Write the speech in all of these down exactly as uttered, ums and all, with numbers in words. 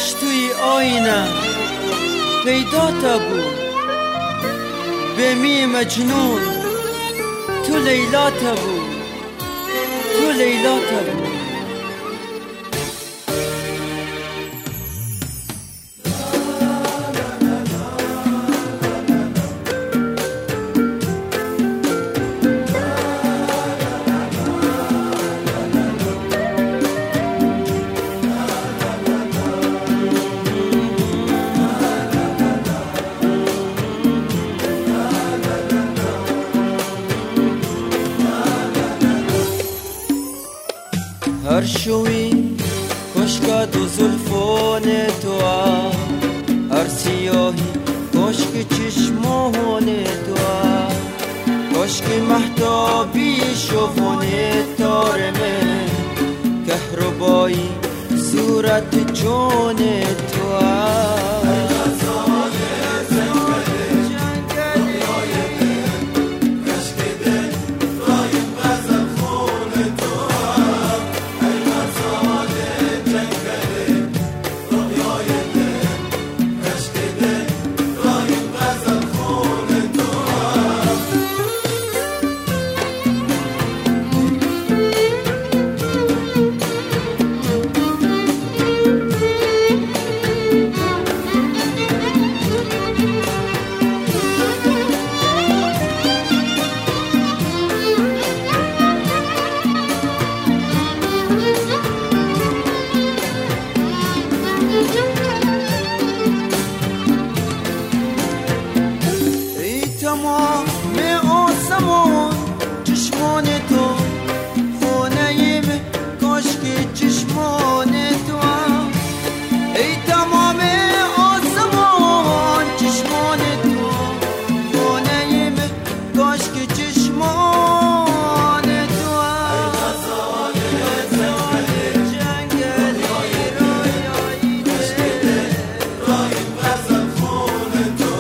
عشق توی آینه پیدا تا بود، به می مجنون تو لیلا تا بود، تو لیلا تا بود. هر شوی کشک دو زلفان تو، هر سیاهی کشک چشمان تو، کشک مهتابی شوفان تارمه، کهربایی صورت جان تو. تمام آسمان چشمان تو، خونه کاشک چشمان تو، ای تمام آسمان چشمان تو، خونه کاشک چشمان تو. ای غزال جنگلی رویایی دل، رای غزل خون تو.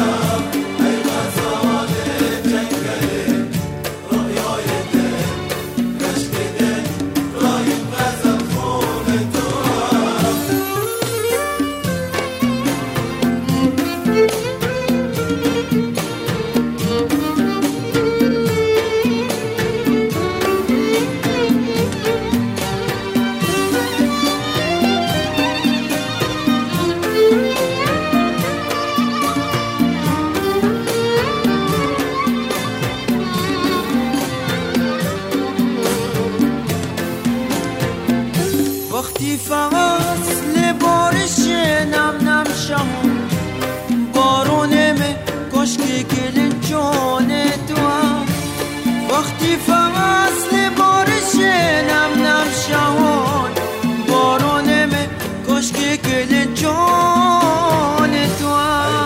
وقتی فصل بارش نم نم شمون، بارونم کاشکی گل جان تو، وقتی فصل بارش نم نم شمون، بارونم کاشکی گل جان تو.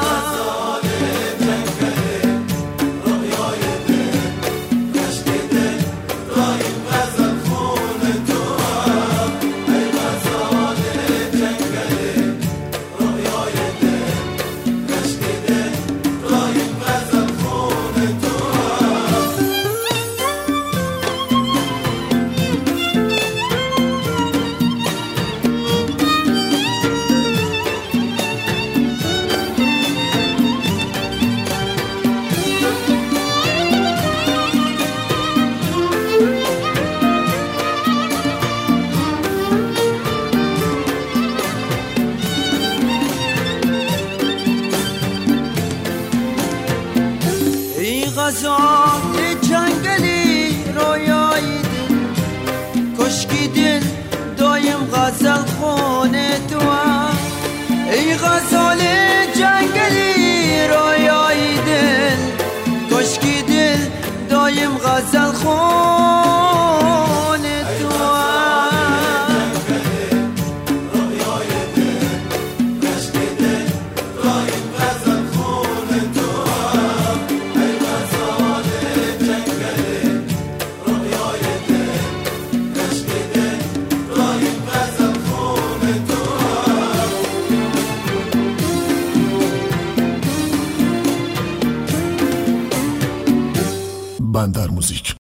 غزال جنگلی رویایی دل، کشکی دل دایم غزل خونه تو. ای غزال جنگلی رویایی دل، کشکی دل دایم غزل خونه تو. بندر موزیک.